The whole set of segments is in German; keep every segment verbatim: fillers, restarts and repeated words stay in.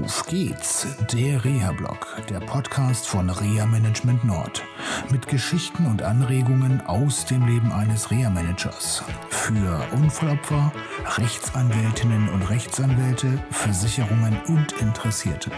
Auf geht's, der Reha-Blog, der Podcast von Reha Management Nord. Mit Geschichten und Anregungen aus dem Leben eines Reha-Managers. Für Unfallopfer, Rechtsanwältinnen und Rechtsanwälte, Versicherungen und Interessierte.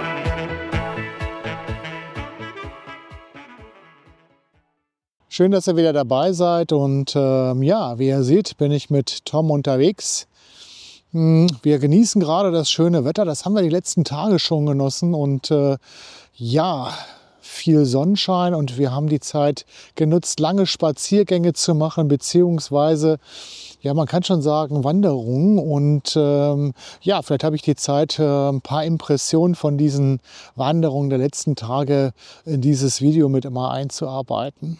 Schön, dass ihr wieder dabei seid und ähm, ja, wie ihr seht, bin ich mit Tom unterwegs. Wir genießen gerade das schöne Wetter, das haben wir die letzten Tage schon genossen und äh, ja, viel Sonnenschein und wir haben die Zeit genutzt, lange Spaziergänge zu machen, beziehungsweise, ja, man kann schon sagen, Wanderungen und ähm, ja, vielleicht habe ich die Zeit, äh, ein paar Impressionen von diesen Wanderungen der letzten Tage in dieses Video mit immer einzuarbeiten.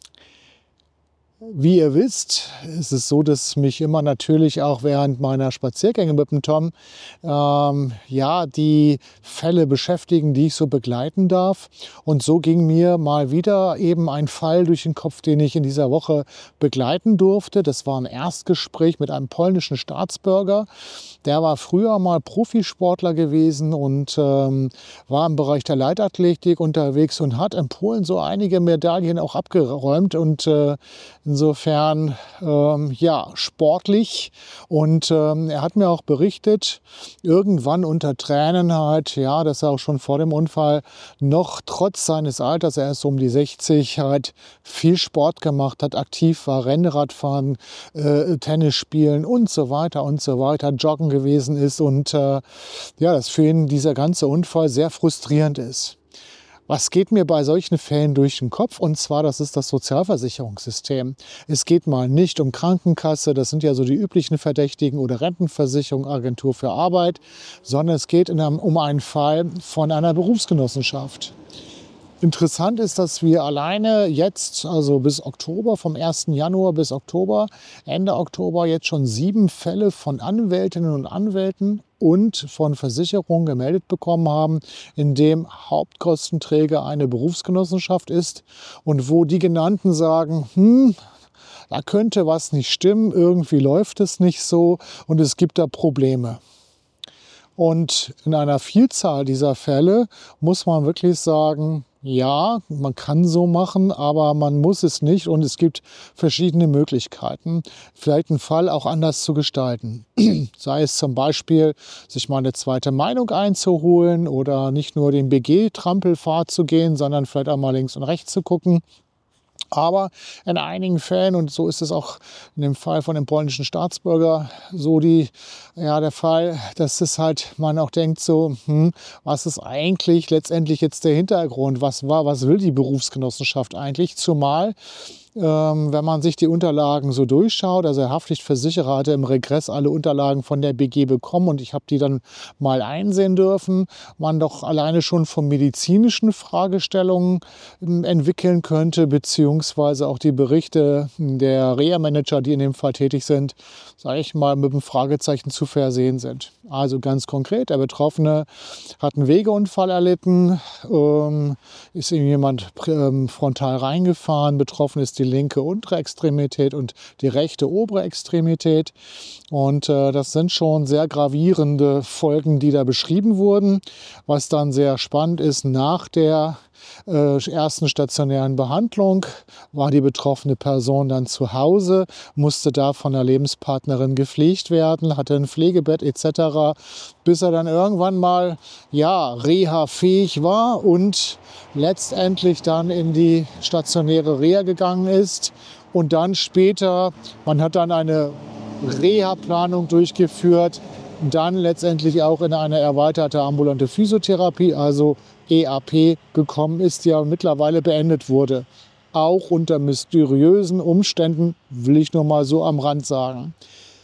Wie ihr wisst, ist es so, dass mich immer natürlich auch während meiner Spaziergänge mit dem Tom ähm, ja, die Fälle beschäftigen, die ich so begleiten darf. Und so ging mir mal wieder eben ein Fall durch den Kopf, den ich in dieser Woche begleiten durfte. Das war ein Erstgespräch mit einem polnischen Staatsbürger. Der war früher mal Profisportler gewesen und ähm, war im Bereich der Leichtathletik unterwegs und hat in Polen so einige Medaillen auch abgeräumt und äh, insofern ähm, ja, sportlich. Und ähm, er hat mir auch berichtet, irgendwann unter Tränen halt, ja, dass er auch schon vor dem Unfall noch trotz seines Alters, er ist um die sechzig, halt viel Sport gemacht hat, aktiv war, Rennradfahren, äh, Tennis spielen und so weiter und so weiter, joggen gewesen ist und äh, ja, dass für ihn dieser ganze Unfall sehr frustrierend ist. Was geht mir bei solchen Fällen durch den Kopf? Und zwar, das ist das Sozialversicherungssystem. Es geht mal nicht um Krankenkasse, das sind ja so die üblichen Verdächtigen, oder Rentenversicherung, Agentur für Arbeit, sondern es geht in einem, um einen Fall von einer Berufsgenossenschaft. Interessant ist, dass wir alleine jetzt, also bis Oktober, vom ersten Januar bis Oktober, Ende Oktober, jetzt schon sieben Fälle von Anwältinnen und Anwälten und von Versicherungen gemeldet bekommen haben, in dem Hauptkostenträger eine Berufsgenossenschaft ist und wo die Genannten sagen, hm, da könnte was nicht stimmen, irgendwie läuft es nicht so und es gibt da Probleme. Und in einer Vielzahl dieser Fälle muss man wirklich sagen, ja, man kann so machen, aber man muss es nicht und es gibt verschiedene Möglichkeiten, vielleicht einen Fall auch anders zu gestalten. Sei es zum Beispiel, sich mal eine zweite Meinung einzuholen oder nicht nur den B G-Trampelpfad zu gehen, sondern vielleicht auch mal links und rechts zu gucken. Aber in einigen Fällen, und so ist es auch in dem Fall von dem polnischen Staatsbürger so die, ja, der Fall, dass es halt, man auch denkt so, hm, was ist eigentlich letztendlich jetzt der Hintergrund? Was war, was will die Berufsgenossenschaft eigentlich? Zumal, ähm, wenn man sich die Unterlagen so durchschaut, also der Haftpflichtversicherer hatte im Regress alle Unterlagen von der B G bekommen und ich habe die dann mal einsehen dürfen, man doch alleine schon von medizinischen Fragestellungen ähm, entwickeln könnte, beziehungsweise auch die Berichte der Reha-Manager, die in dem Fall tätig sind, sage ich mal, mit einem Fragezeichen zu versehen sind. Also ganz konkret, der Betroffene hat einen Wegeunfall erlitten, ähm, ist ihm jemand ähm, frontal reingefahren, betroffen ist die linke untere Extremität und die rechte obere Extremität. Und äh, das sind schon sehr gravierende Folgen, die da beschrieben wurden. Was dann sehr spannend ist, nach der äh, ersten stationären Behandlung war die betroffene Person dann zu Hause, musste da von der Lebenspartnerin gepflegt werden, hatte ein Pflegebett et cetera, bis er dann irgendwann mal ja, reha-fähig war und letztendlich dann in die stationäre Reha gegangen ist. Und dann später, man hat dann eine Reha-Planung durchgeführt, dann letztendlich auch in eine erweiterte ambulante Physiotherapie, also E A P, gekommen ist, die ja mittlerweile beendet wurde. Auch unter mysteriösen Umständen, will ich nur mal so am Rand sagen.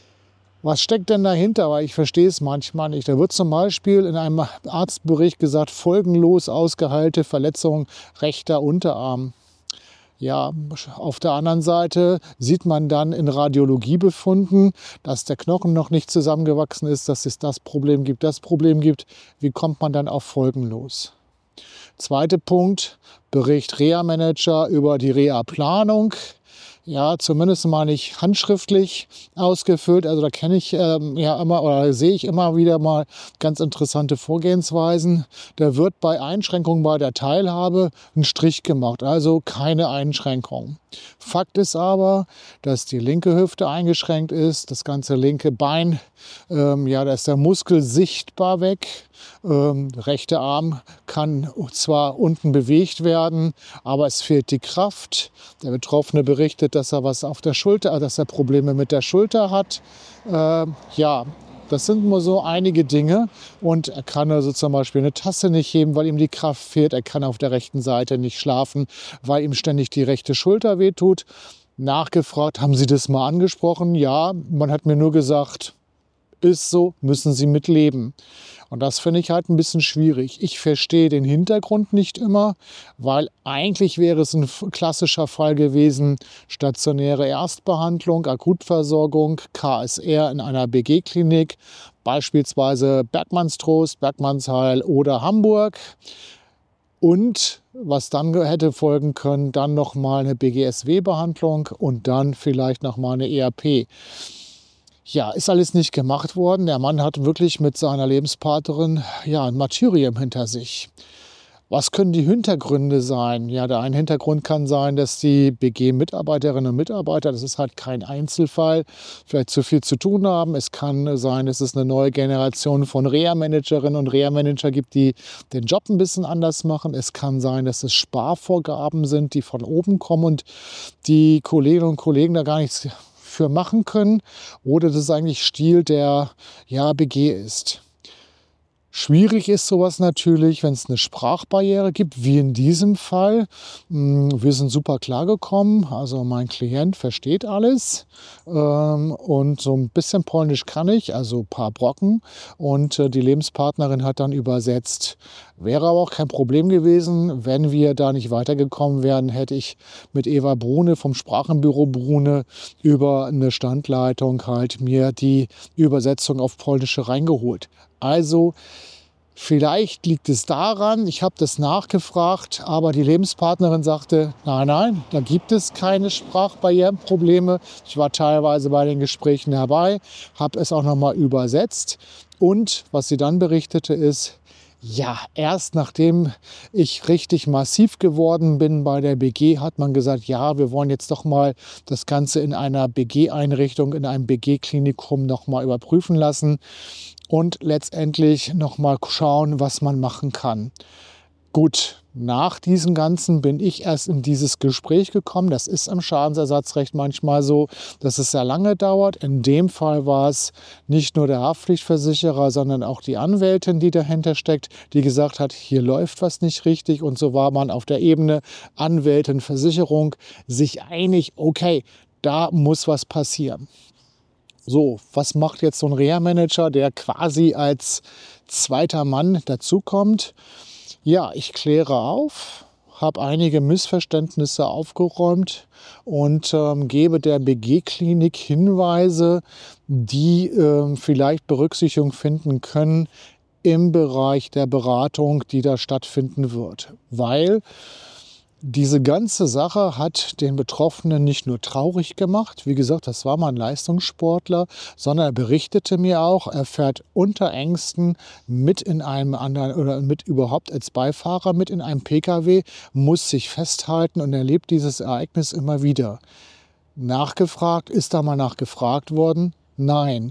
Was steckt denn dahinter? Weil ich verstehe es manchmal nicht. Da wird zum Beispiel in einem Arztbericht gesagt, folgenlos ausgeheilte Verletzung rechter Unterarm. Ja, auf der anderen Seite sieht man dann in Radiologiebefunden, dass der Knochen noch nicht zusammengewachsen ist, dass es das Problem gibt, das Problem gibt. Wie kommt man dann auf folgenlos? Zweiter Punkt, Bericht Reha-Manager über die Reha-Planung. ja, zumindest mal nicht handschriftlich ausgefüllt. Also da kenne ich ähm, ja immer oder sehe ich immer wieder mal ganz interessante Vorgehensweisen. Da wird bei Einschränkungen bei der Teilhabe ein Strich gemacht, also keine Einschränkung. Fakt ist aber, dass die linke Hüfte eingeschränkt ist, das ganze linke Bein, ähm, ja, da ist der Muskel sichtbar weg. Ähm, der rechte Arm kann zwar unten bewegt werden, aber es fehlt die Kraft. Der Betroffene berichtet, dass er was auf der Schulter, dass er Probleme mit der Schulter hat. Ähm, ja, das sind nur so einige Dinge. Und er kann also zum Beispiel eine Tasse nicht heben, weil ihm die Kraft fehlt. Er kann auf der rechten Seite nicht schlafen, weil ihm ständig die rechte Schulter wehtut. Nachgefragt, haben Sie das mal angesprochen? Ja, man hat mir nur gesagt, ist so, müssen Sie mit leben. Und das finde ich halt ein bisschen schwierig. Ich verstehe den Hintergrund nicht immer, weil eigentlich wäre es ein klassischer Fall gewesen, stationäre Erstbehandlung, Akutversorgung, K S R in einer B G-Klinik, beispielsweise Bergmannstrost, Bergmannsheil oder Hamburg. Und was dann hätte folgen können, dann nochmal eine B G S W-Behandlung und dann vielleicht nochmal eine E R P. Ja, ist alles nicht gemacht worden. Der Mann hat wirklich mit seiner Lebenspartnerin ja, ein Martyrium hinter sich. Was können die Hintergründe sein? Ja, der eine Hintergrund kann sein, dass die B G-Mitarbeiterinnen und Mitarbeiter, das ist halt kein Einzelfall, vielleicht zu viel zu tun haben. Es kann sein, dass es eine neue Generation von Reha-Managerinnen und Reha-Manager gibt, die den Job ein bisschen anders machen. Es kann sein, dass es Sparvorgaben sind, die von oben kommen und die Kolleginnen und Kollegen da gar nichts für machen können, oder das eigentlich Stil der ja, B G ist. Schwierig ist sowas natürlich, wenn es eine Sprachbarriere gibt, wie in diesem Fall. Wir sind super klargekommen, also mein Klient versteht alles und so ein bisschen Polnisch kann ich, also ein paar Brocken, und die Lebenspartnerin hat dann übersetzt. Wäre aber auch kein Problem gewesen, wenn wir da nicht weitergekommen wären, hätte ich mit Eva Brune vom Sprachenbüro Brune über eine Standleitung halt mir die Übersetzung auf Polnische reingeholt. Also vielleicht liegt es daran, ich habe das nachgefragt, aber die Lebenspartnerin sagte, nein, nein, da gibt es keine Sprachbarrierenprobleme. Ich war teilweise bei den Gesprächen dabei, habe es auch nochmal übersetzt. Und was sie dann berichtete ist, ja, erst nachdem ich richtig massiv geworden bin bei der B G, hat man gesagt, ja, wir wollen jetzt doch mal das Ganze in einer B G-Einrichtung, in einem B G-Klinikum noch mal überprüfen lassen und letztendlich noch mal schauen, was man machen kann. Gut, nach diesem Ganzen bin ich erst in dieses Gespräch gekommen. Das ist im Schadensersatzrecht manchmal so, dass es sehr lange dauert. In dem Fall war es nicht nur der Haftpflichtversicherer, sondern auch die Anwältin, die dahinter steckt, die gesagt hat, hier läuft was nicht richtig. Und so war man auf der Ebene Anwältin, Versicherung sich einig, okay, da muss was passieren. So, was macht jetzt so ein Reha-Manager, der quasi als zweiter Mann dazukommt? Ja, ich kläre auf, habe einige Missverständnisse aufgeräumt und ähm, gebe der B G-Klinik Hinweise, die ähm, vielleicht Berücksichtigung finden können im Bereich der Beratung, die da stattfinden wird. Weil diese ganze Sache hat den Betroffenen nicht nur traurig gemacht, wie gesagt, das war mal ein Leistungssportler, sondern er berichtete mir auch, er fährt unter Ängsten mit in einem anderen oder mit überhaupt als Beifahrer mit in einem P K W, muss sich festhalten und erlebt dieses Ereignis immer wieder. Nachgefragt, ist da mal nachgefragt worden? Nein.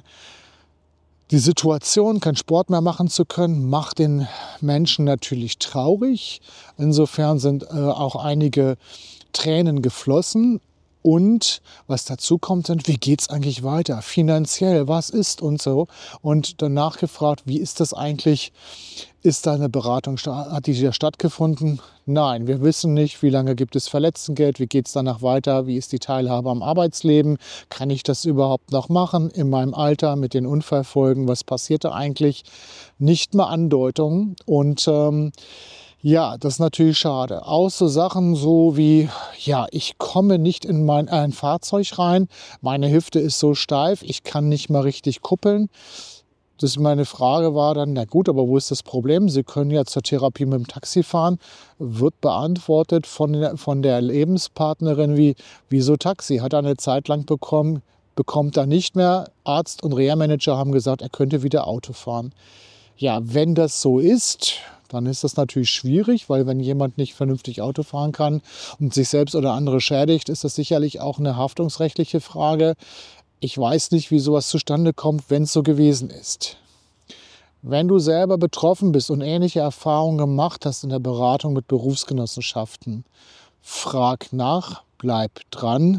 Die Situation, keinen Sport mehr machen zu können, macht den Menschen natürlich traurig. Insofern sind äh, auch einige Tränen geflossen. Und was dazu kommt, sind, wie geht es eigentlich weiter? Finanziell, was ist und so? Und danach gefragt, wie ist das eigentlich? Ist da eine Beratung, hat die da stattgefunden? Nein, wir wissen nicht, wie lange gibt es Verletztengeld, wie geht es danach weiter, wie ist die Teilhabe am Arbeitsleben, kann ich das überhaupt noch machen in meinem Alter mit den Unfallfolgen, was passiert da eigentlich? Nicht mal Andeutungen und ähm, ja, das ist natürlich schade. Auch so Sachen so wie, ja, ich komme nicht in mein ein Fahrzeug rein, meine Hüfte ist so steif, ich kann nicht mal richtig kuppeln. Das meine Frage war dann, na gut, aber wo ist das Problem? Sie können ja zur Therapie mit dem Taxi fahren. Wird beantwortet von der, von der Lebenspartnerin wie, wieso Taxi? Hat er eine Zeit lang bekommen, bekommt er nicht mehr. Arzt und Reha-Manager haben gesagt, er könnte wieder Auto fahren. Ja, wenn das so ist, dann ist das natürlich schwierig, weil wenn jemand nicht vernünftig Auto fahren kann und sich selbst oder andere schädigt, ist das sicherlich auch eine haftungsrechtliche Frage. Ich weiß nicht, wie sowas zustande kommt, wenn es so gewesen ist. Wenn du selber betroffen bist und ähnliche Erfahrungen gemacht hast in der Beratung mit Berufsgenossenschaften, frag nach, bleib dran,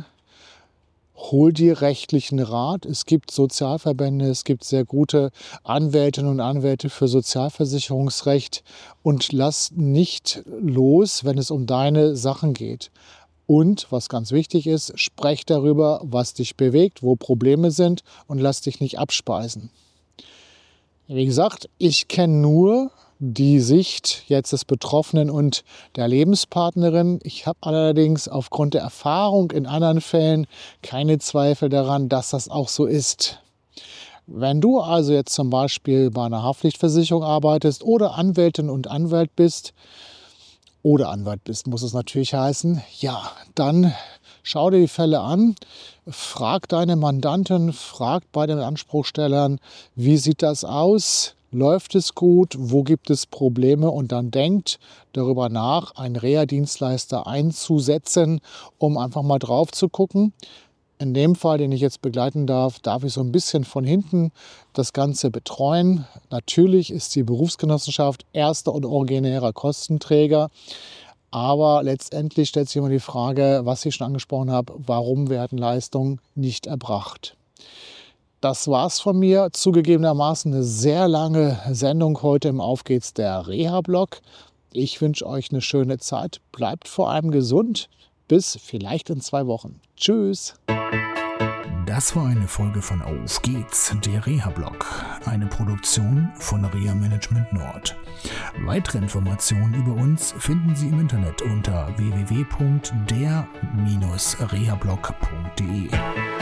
hol dir rechtlichen Rat. Es gibt Sozialverbände, es gibt sehr gute Anwältinnen und Anwälte für Sozialversicherungsrecht und lass nicht los, wenn es um deine Sachen geht. Und, was ganz wichtig ist, sprech darüber, was dich bewegt, wo Probleme sind und lass dich nicht abspeisen. Wie gesagt, ich kenne nur die Sicht jetzt des Betroffenen und der Lebenspartnerin. Ich habe allerdings aufgrund der Erfahrung in anderen Fällen keine Zweifel daran, dass das auch so ist. Wenn du also jetzt zum Beispiel bei einer Haftpflichtversicherung arbeitest oder Anwältin und Anwalt bist, oder Anwalt bist, muss es natürlich heißen, ja, dann schau dir die Fälle an, frag deine Mandanten, frag bei den Anspruchstellern, wie sieht das aus, läuft es gut, wo gibt es Probleme und dann denkt darüber nach, einen Reha-Dienstleister einzusetzen, um einfach mal drauf zu gucken. In dem Fall, den ich jetzt begleiten darf, darf ich so ein bisschen von hinten das Ganze betreuen. Natürlich ist die Berufsgenossenschaft erster und originärer Kostenträger. Aber letztendlich stellt sich immer die Frage, was ich schon angesprochen habe, warum werden Leistungen nicht erbracht? Das war's von mir. Zugegebenermaßen eine sehr lange Sendung heute im Auf geht's der Reha-Blog. Ich wünsche euch eine schöne Zeit. Bleibt vor allem gesund. Bis vielleicht in zwei Wochen. Tschüss. Das war eine Folge von Auf geht's, der Reha-Blog, eine Produktion von Reha Management Nord. Weitere Informationen über uns finden Sie im Internet unter w w w punkt der Bindestrich rehablog punkt de.